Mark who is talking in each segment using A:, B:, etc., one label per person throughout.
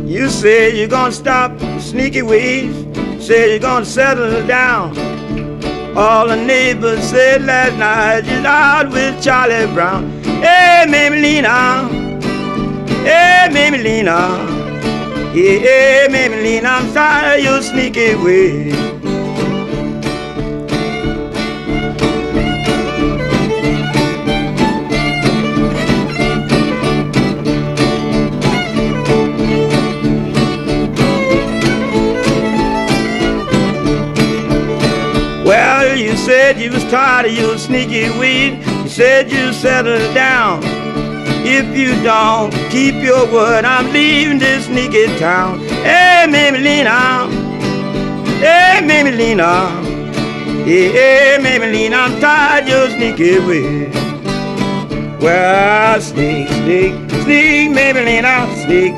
A: You said you're gonna stop sneaky ways. Said you're gonna settle down. All the neighbors said last night you're out with Charlie Brown. Hey, Maybellina. Hey, Maybellina. Yeah, hey, Maybellina, I'm tired of your sneaky ways. Well, you said you was tired of your sneaky weed. You said you settled down. If you don't keep your word, I'm leaving this sneaky town. Hey, Maybellina. Hey, Maybellina. Hey, Maybellina, I'm tired of your sneaky ways. Well, sneak, Maybellina. Sneak,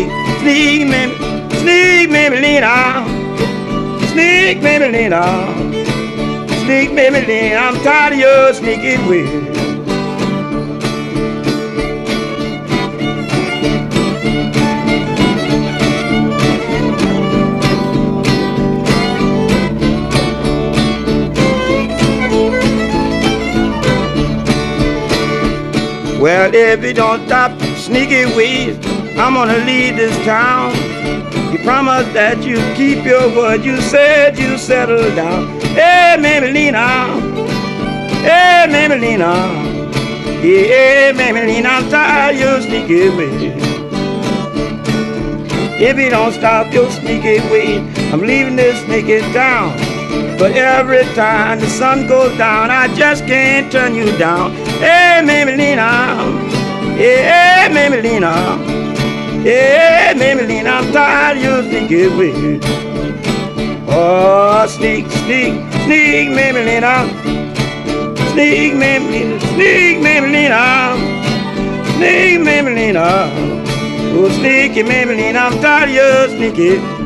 A: Maybellina. Sneak, Maybellina. Sneak, Maybellina, I'm tired of your sneaky ways. Well, if you don't stop sneaky ways, I'm gonna leave this town. You promised that you keep your word. You said you settled down. Hey, Maybellina. Hey, Maybellina. Yeah, Maybellina, I'm tired of your sneaky ways. If you don't stop your sneaky ways, I'm leaving this sneaky town. But every time the sun goes down, I just can't turn you down. Hey, Maybellina. Hey, Maybellina. Hey, Maybellina, I'm tired of your sneaky ways. Oh, sneak, Maybellina. Sneak, Maybellina. Sneak, Maybellina. Sneak, Maybellina. Oh, sneaky Maybellina, I'm tired of your sneaky